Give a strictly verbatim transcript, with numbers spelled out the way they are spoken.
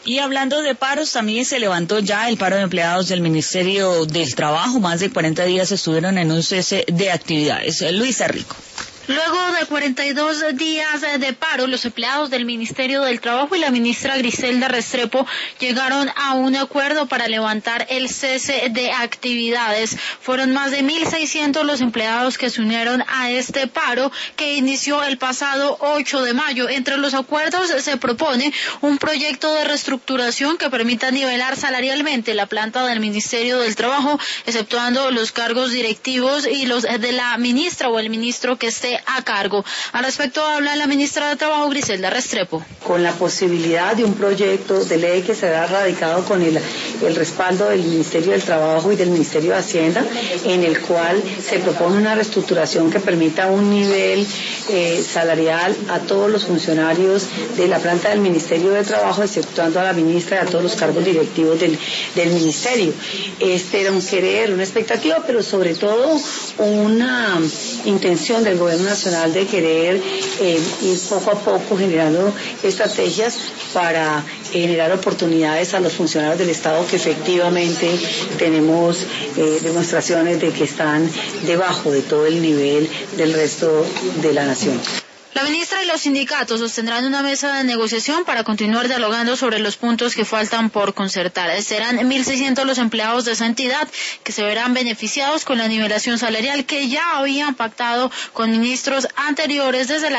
Y hablando de paros, también se levantó ya el paro de empleados del Ministerio del Trabajo. Más de cuarenta días estuvieron en un cese de actividades. Luisa Rico. Luego de cuarenta y dos días de paro, los empleados del Ministerio del Trabajo y la ministra Griselda Restrepo llegaron a un acuerdo para levantar el cese de actividades. Fueron más de mil seiscientos los empleados que se unieron a este paro que inició el pasado ocho de mayo. Entre los acuerdos se propone un proyecto de reestructuración que permita nivelar salarialmente la planta del Ministerio del Trabajo, exceptuando los cargos directivos y los de la ministra o el ministro que esté a cargo. Al respecto habla la ministra de Trabajo, Griselda Restrepo. Con la posibilidad de un proyecto de ley que será radicado con el, el respaldo del Ministerio del Trabajo y del Ministerio de Hacienda, en el cual se propone una reestructuración que permita un nivel eh, salarial a todos los funcionarios de la planta del Ministerio de Trabajo, exceptuando a la ministra y a todos los cargos directivos del, del Ministerio. Este era un querer, una expectativa, pero sobre todo una intención del gobierno nacional de querer eh, ir poco a poco generando estrategias para generar oportunidades a los funcionarios del Estado que efectivamente tenemos eh, demostraciones de que están debajo de todo el nivel del resto de la nación. La ministra y los sindicatos sostendrán una mesa de negociación para continuar dialogando sobre los puntos que faltan por concertar. Serán mil seiscientos los empleados de esa entidad que se verán beneficiados con la nivelación salarial que ya habían pactado con ministros anteriores desde la